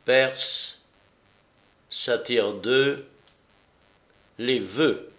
Perse, Satire 2, les vœux.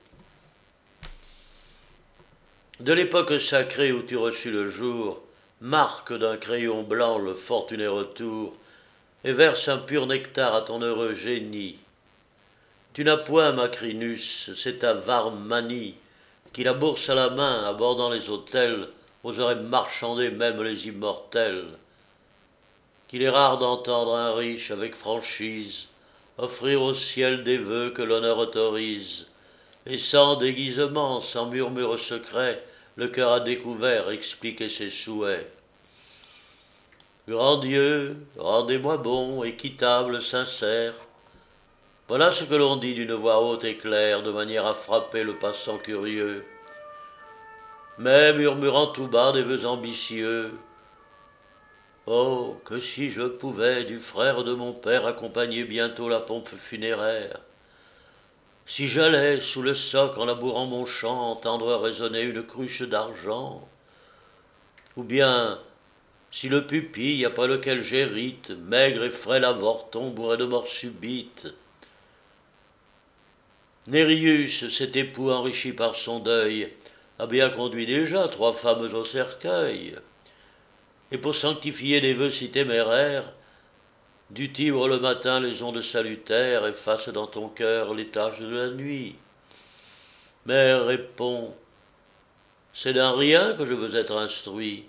De l'époque sacrée où tu reçus le jour, marque d'un crayon blanc le fortuné retour, et verse un pur nectar à ton heureux génie. Tu n'as point, Macrinus, c'est ta Varmanie, qui la bourse à la main, abordant les autels, oserait marchander même les immortels. Qu'il est rare d'entendre un riche avec franchise offrir au ciel des vœux que l'honneur autorise, et sans déguisement, sans murmure secret, le cœur à découvert expliquer ses souhaits. Grand Dieu, rendez-moi bon, équitable, sincère. Voilà ce que l'on dit d'une voix haute et claire, de manière à frapper le passant curieux. Mais murmurant tout bas des vœux ambitieux, oh, que si je pouvais du frère de mon père accompagner bientôt la pompe funéraire, si j'allais sous le soc en labourant mon champ entendre résonner une cruche d'argent, ou bien si le pupille après lequel j'hérite, maigre et frêle avorton bourré de mort subite, Néréus, cet époux enrichi par son deuil, a bien conduit déjà 3 femmes au cercueil, et pour sanctifier des vœux si téméraires, du Tibre le matin les ondes salutaires effacent dans ton cœur les taches de la nuit. Mais réponds, c'est d'un rien que je veux être instruit.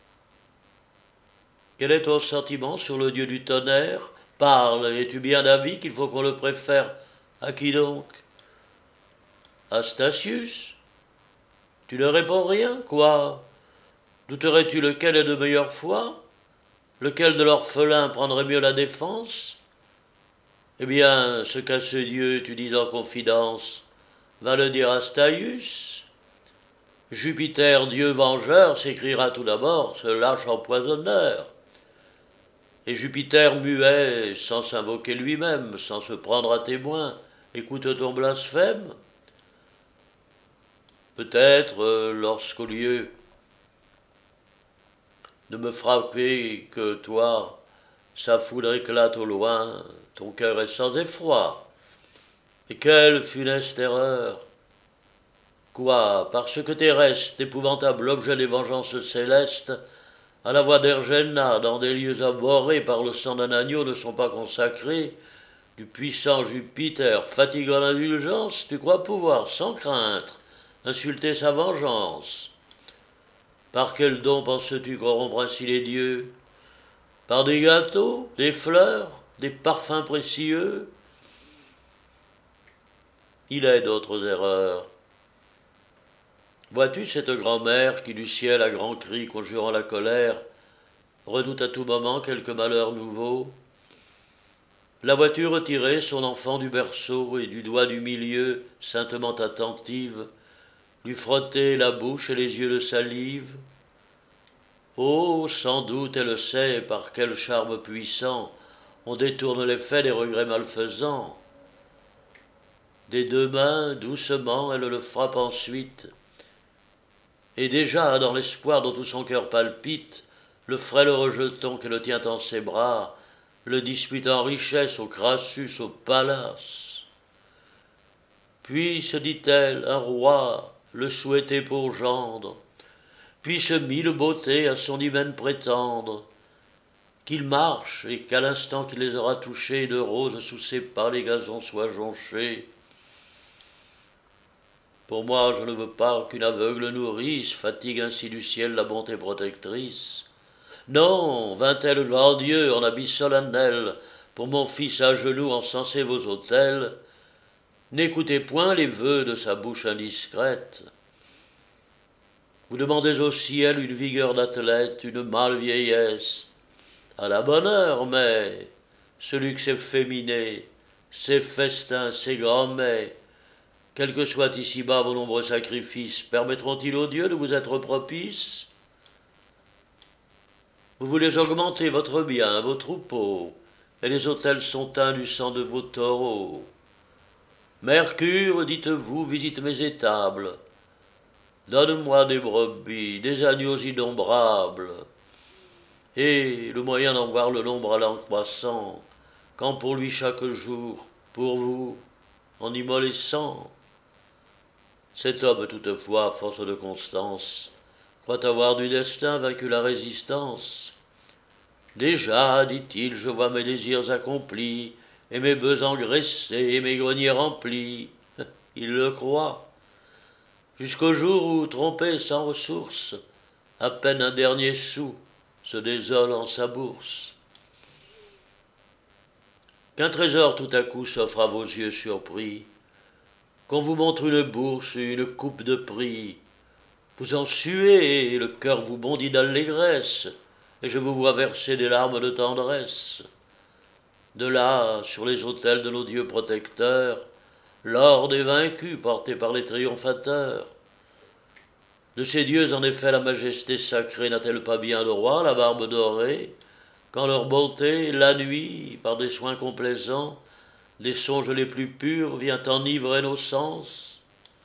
Quel est ton sentiment sur le dieu du tonnerre? Parle, es-tu bien d'avis qu'il faut qu'on le préfère à qui donc? À Statius? Tu ne réponds rien, quoi? Douterais-tu lequel est de meilleure foi? Lequel de l'orphelin prendrait mieux la défense? Eh bien, ce qu'à ce dieu tu dis en confidence, va le dire à Staius. Jupiter, dieu vengeur, s'écriera tout d'abord, ce lâche empoisonneur. Et Jupiter muet, sans s'invoquer lui-même, sans se prendre à témoin, écoute ton blasphème? Peut-être, lorsqu'au lieu de me frapper que toi, sa foudre éclate au loin, ton cœur est sans effroi. Et quelle funeste erreur! Quoi, parce que terrestre, épouvantable objet des vengeances célestes, à la voix d'Ergena, dans des lieux abhorrés par le sang d'un agneau, ne sont pas consacrés, du puissant Jupiter, fatigant l'indulgence, tu crois pouvoir, sans crainte, insulter sa vengeance. Par quel don penses-tu corrompre ainsi les dieux? Par des gâteaux, des fleurs, des parfums précieux? Il est d'autres erreurs. Vois-tu cette grand-mère qui du ciel à grands cris conjurant la colère redoute à tout moment quelque malheur nouveau? La vois-tu retirer son enfant du berceau et du doigt du milieu, saintement attentive, lui frotter la bouche et les yeux de salive? Oh, sans doute elle sait par quel charme puissant on détourne l'effet des regrets malfaisants. Des 2 mains, doucement, elle le frappe ensuite, et déjà, dans l'espoir dont tout son cœur palpite, le frêle rejeton qu'elle tient en ses bras, le dispute en richesse au Crassus, au Pallas. Puis, se dit-elle, un roi, le souhaiter pour gendre, puisse 1000 beautés à son hymen prétendre, qu'il marche et qu'à l'instant qu'il les aura touchées, de roses sous ses pas les gazons soient jonchés. Pour moi, je ne veux pas qu'une aveugle nourrice fatigue ainsi du ciel la bonté protectrice. Non, vint-elle, grand Dieu, en habit solennel, pour mon fils à genoux encenser vos autels, n'écoutez point les vœux de sa bouche indiscrète. Vous demandez au ciel une vigueur d'athlète, une mâle vieillesse. À la bonne heure, mais ce luxe efféminé, ces festins, ces grands mets, quels que soient ici-bas vos nombreux sacrifices, permettront-ils aux dieux de vous être propices? Vous voulez augmenter votre bien, vos troupeaux, et les autels sont teints du sang de vos taureaux. Mercure, dites-vous, visite mes étables. Donne-moi des brebis, des agneaux innombrables, et le moyen d'en voir le nombre allant croissant, quand pour lui chaque jour, pour vous, en immolé sang. Cet homme, toutefois, à force de constance, croit avoir du destin vaincu la résistance. Déjà, dit-il, je vois mes désirs accomplis, et mes bœufs engraissés, et mes greniers remplis. Il le croit. Jusqu'au jour où, trompé sans ressources, à peine un dernier sou se désole en sa bourse. Qu'un trésor tout à coup s'offre à vos yeux surpris, qu'on vous montre une bourse, une coupe de prix. Vous en suez, et le cœur vous bondit d'allégresse, et je vous vois verser des larmes de tendresse. De là, sur les autels de nos dieux protecteurs, l'or des vaincus porté par les triomphateurs. De ces dieux, en effet, la majesté sacrée n'a-t-elle pas bien le roi, la barbe dorée, quand leur bonté, la nuit, par des soins complaisants, des songes les plus purs, vient enivrer nos sens?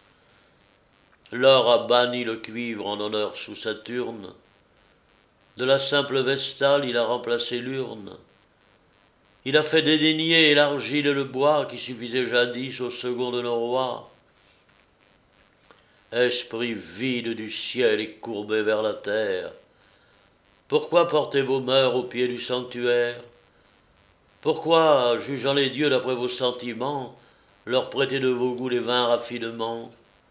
L'or a banni le cuivre en honneur sous Saturne. De la simple vestale, il a remplacé l'urne. Il a fait dédaigner l'argile et le bois qui suffisaient jadis au second de nos rois. Esprit vide du ciel et courbé vers la terre, pourquoi portez vos mœurs au pied du sanctuaire? Pourquoi, jugeant les dieux d'après vos sentiments, leur prêtez de vos goûts les vains raffinements?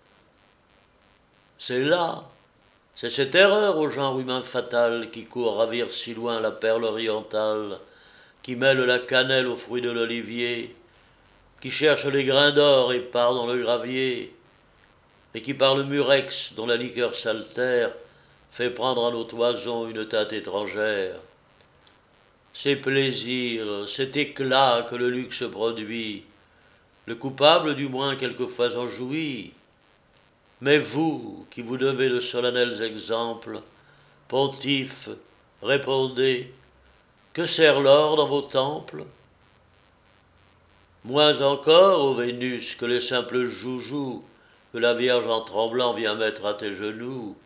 C'est là, c'est cette erreur au genre humain fatal qui court ravir si loin la perle orientale, qui mêle la cannelle aux fruits de l'olivier, qui cherche les grains d'or épars dans le gravier, et qui par le murex dont la liqueur s'altère fait prendre à nos toisons une teinte étrangère. Ces plaisirs, cet éclat que le luxe produit, le coupable du moins quelquefois en jouit. Mais vous, qui vous devez de solennels exemples, pontifes, répondez, que sert l'or dans vos temples? Moins encore, ô Vénus, que les simples joujoux que la Vierge en tremblant vient mettre à tes genoux.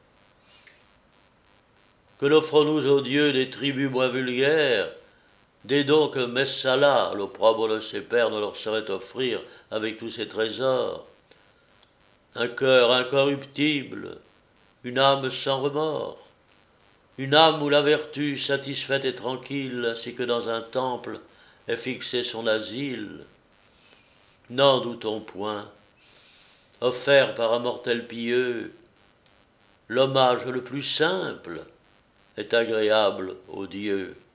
Que n'offrons-nous aux dieux des tribus moins vulgaires, des dons que Messala, l'opprobre de ses pères, ne leur saurait offrir avec tous ses trésors? Un cœur incorruptible, une âme sans remords, une âme où la vertu, satisfaite et tranquille, ainsi que dans un temple, est fixé son asile. N'en doutons point. Offert par un mortel pieux, l'hommage le plus simple est agréable aux dieux.